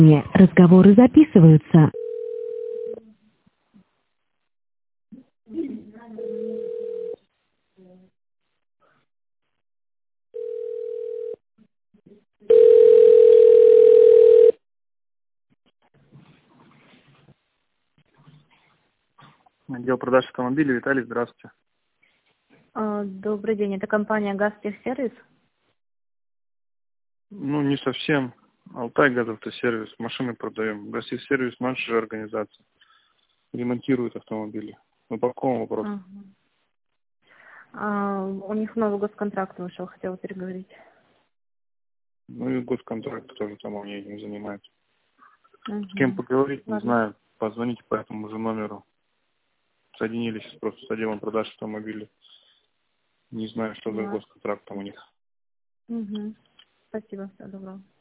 Разговоры записываются. Отдел продаж автомобилей. Виталий, здравствуйте. Добрый день, это компания «Газтехсервис». Ну, не совсем. Алтай газавтосервис. Машины продаем. Газтехсервис, наша же организация. Ремонтирует автомобили. Ну, по какому вопросу? У них новый госконтракт вышел, хотела переговорить. Ну, и госконтракт тоже там они этим занимаются. С кем Угу. поговорить, не Ладно. знаю. Позвоните по этому же номеру. Соединились просто с отделом продаж автомобилей. Не знаю, что за Ладно. госконтракт там у них. Угу. Спасибо, всего доброго.